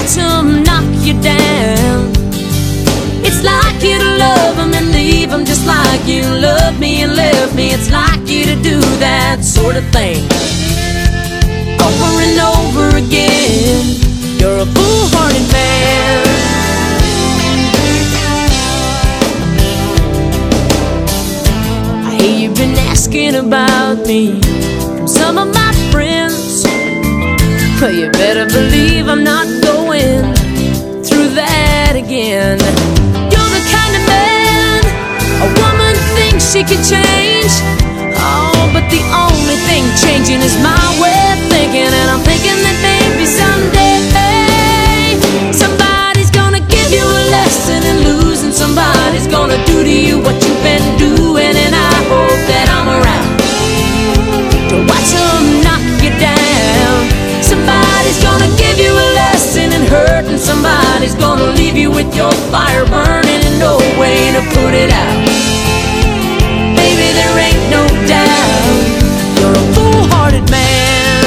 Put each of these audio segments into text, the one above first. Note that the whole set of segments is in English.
watch them knock you down. It's like you to love them and leave them, just like you loved me and left me. It's like you to do that sort of thing over and over again. You're a foolhardy man. I hear you've been asking about me from some of my friends, but you better believe I'm not going through that again. You're the kind of man a woman thinks she can change. Oh, but the only thing changing is my way of thinking. And I'm thinking that maybe someday somebody's gonna give you a lesson in losing. Somebody's gonna do to you what you've been doing. And I hope that I'm around to watch them knock you down. Somebody's gonna give you a lesson in hurt, and somebody's gonna leave you with your fire burning and no way to put it out. Baby, there ain't no doubt you're a foolhardy man.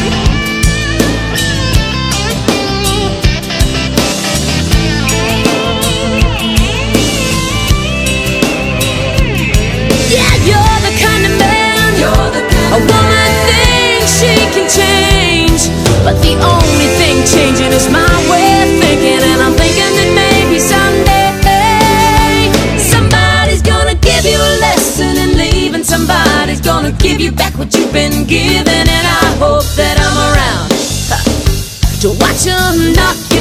Yeah, you're the kind of man a woman thinks she can change, but the only thing changing is my way of thinking. And I'm thinking that maybe someday somebody's gonna give you a lesson in leaving. Somebody's gonna give you back what you've been given. And I hope that I'm around to watch them knock you